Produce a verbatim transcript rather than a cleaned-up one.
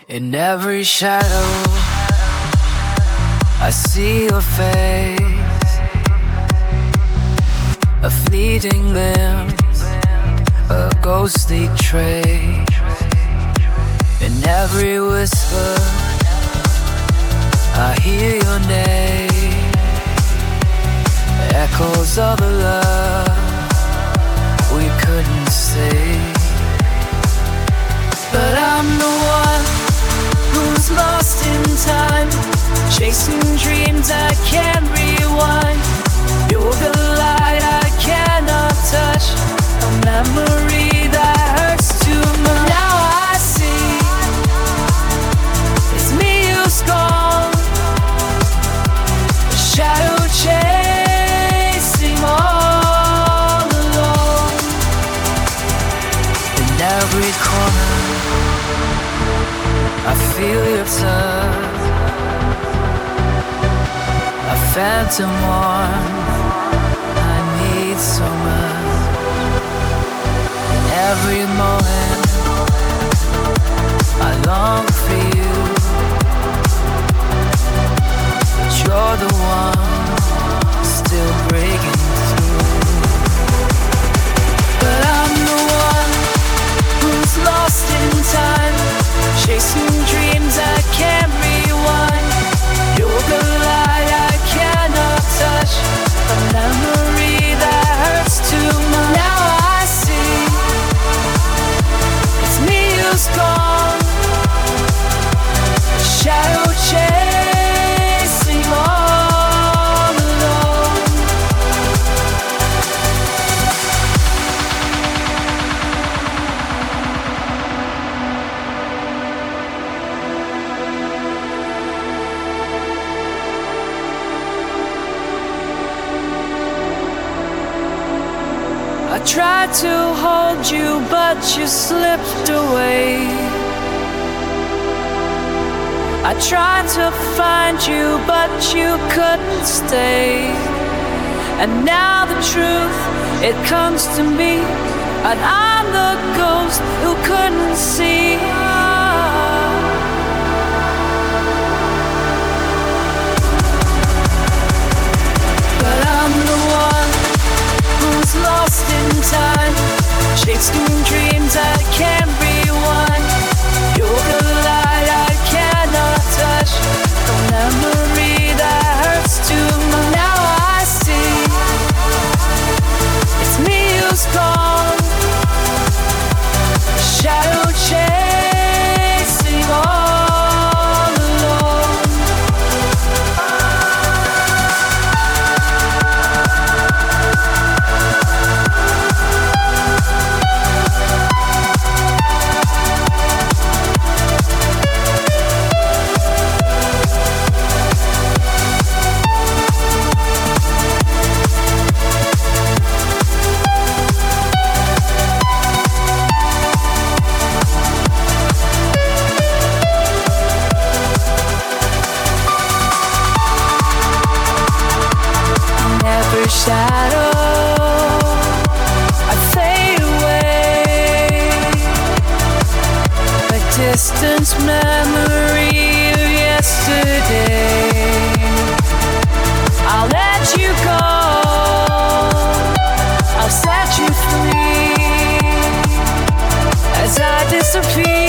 In every shadow I see your face, a fleeting glimpse, a ghostly trace. In every whisper I hear your name, echoes of a love we couldn't say. But I'm the one who's lost in time, chasing dreams I can't rewind. You're the light I cannot touch, a memory that hurts too much. Now I see it's me who's gone, a shadow chasing all alone. In every corner I feel your touch, a phantom one I need so much. In every moment I long for you, but you're the one still breaking through. But I'm the one who's lost in time, chasing dreams I can't rewind. You're the light I cannot touch, a memory that hurts too much. Now I see it's me who's gone, a shadow chasing all alone. I tried to hold you, but you slipped away. I tried to find you, but you couldn't stay. And now the truth, it comes to me, and I'm the ghost who couldn't see. But I'm the one who's lost in time, chasing dreams I can't rewind. You're the light I cannot touch, a memory that hurts too much. Now I see it's me who's gone, a shadow chasing all alone. Shadow, I fade away, a distant memory of yesterday. I'll let you go, I'll set you free as I disappear.